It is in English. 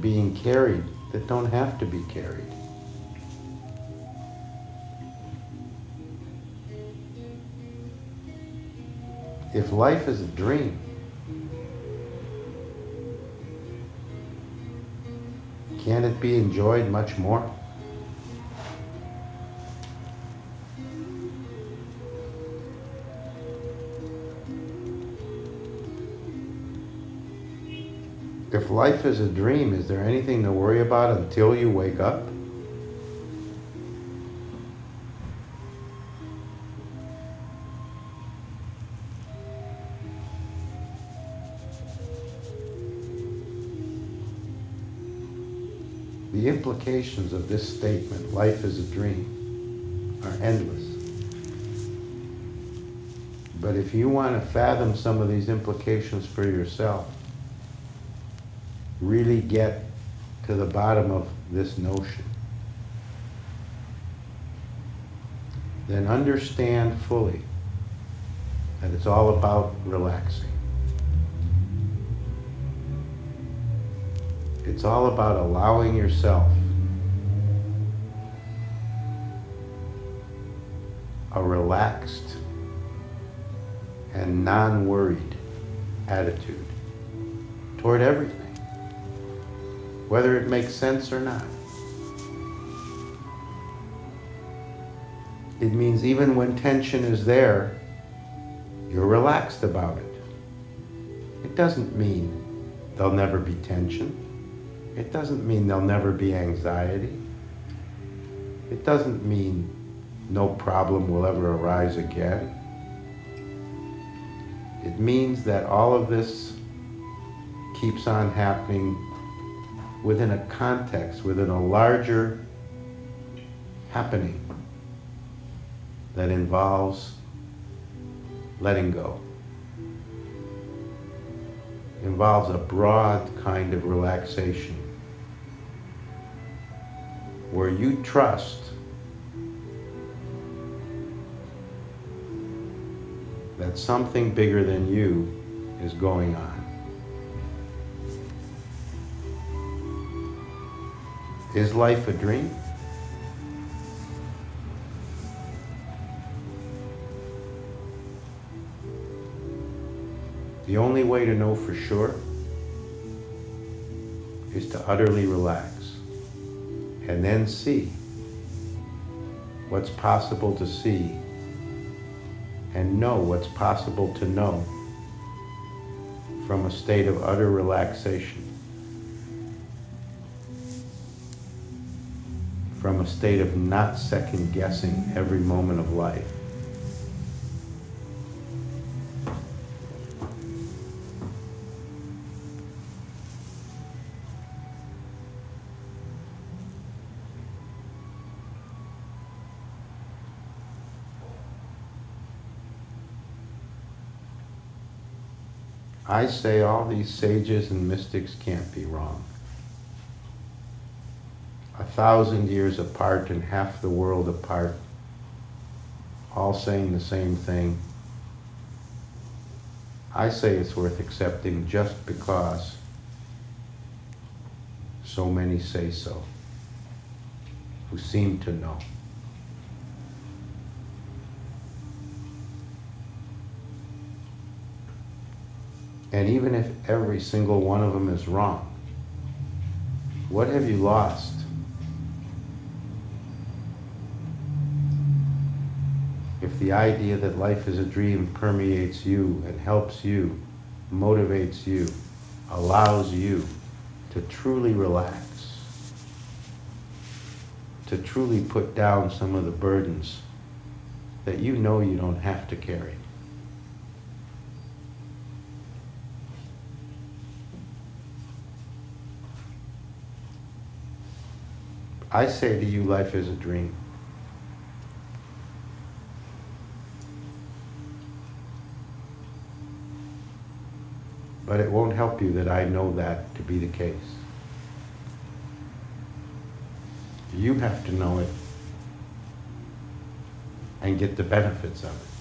being carried that don't have to be carried. If life is a dream, can it be enjoyed much more? If life is a dream, is there anything to worry about until you wake up? The implications of this statement, life is a dream, are endless. But if you want to fathom some of these implications for yourself, really get to the bottom of this notion, then understand fully that it's all about relaxing. It's all about allowing yourself a relaxed and non-worried attitude toward everything, whether it makes sense or not. It means even when tension is there, you're relaxed about it. It doesn't mean there'll never be tension. It doesn't mean there'll never be anxiety. It doesn't mean no problem will ever arise again. It means that all of this keeps on happening within a context, within a larger happening that involves letting go. Involves a broad kind of relaxation where you trust that something bigger than you is going on. Is life a dream? The only way to know for sure is to utterly relax and then see what's possible to see and know what's possible to know from a state of utter relaxation, from a state of not second-guessing every moment of life. I say all these sages and mystics can't be wrong. 1,000 years apart and half the world apart, all saying the same thing. I say it's worth accepting just because so many say so, who seem to know. And even if every single one of them is wrong, what have you lost? If the idea that life is a dream permeates you and helps you, motivates you, allows you to truly relax, to truly put down some of the burdens that you know you don't have to carry. I say to you, life is a dream. But it won't help you that I know that to be the case. You have to know it and get the benefits of it.